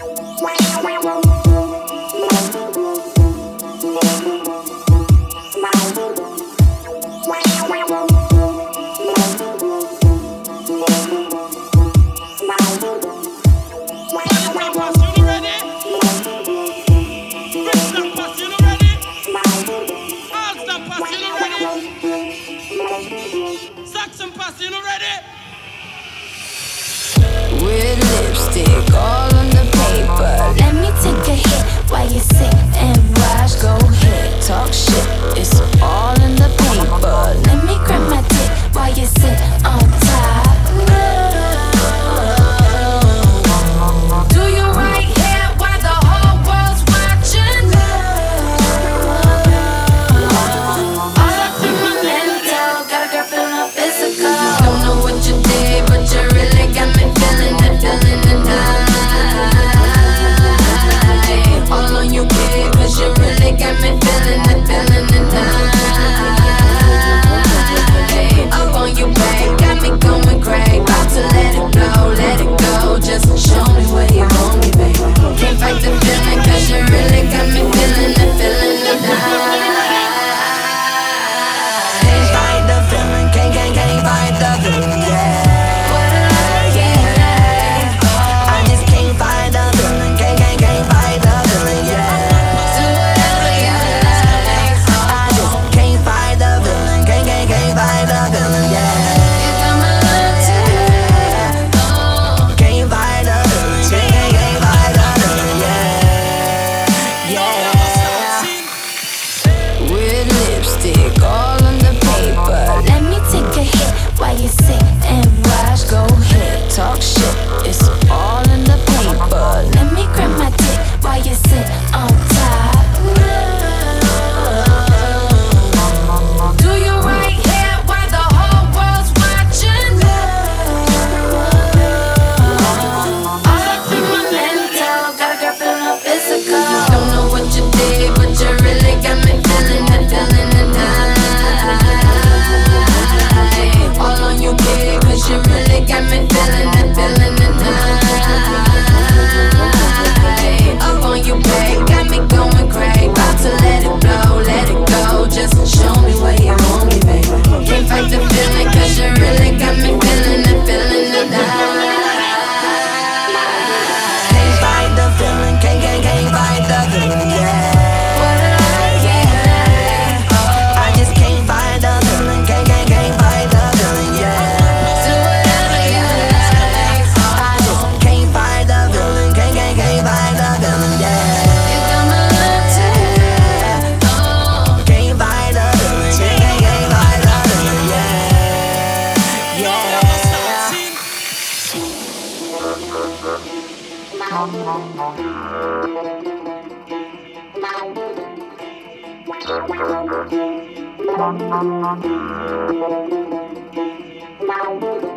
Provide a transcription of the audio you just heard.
With lipstick all on the paper. Let me take a hit while you sit and watch. Go ahead, talk shit. It's all in the paper. Let me grab my dick while you sit on top. Do you right here while the whole world's watching? All up in my mental, got a girl feeling up physical. Don't know what you did, but you really got me feeling the night. All on you, kid, 'cause you really got me feeling the night. Up on you, babe, got me going crazy. About to let it go, just show me where you want me, baby. Can't fight the feeling, 'cause you really got me feeling the night. Can't fight the feeling, can't fight the feeling, yeah. Wow.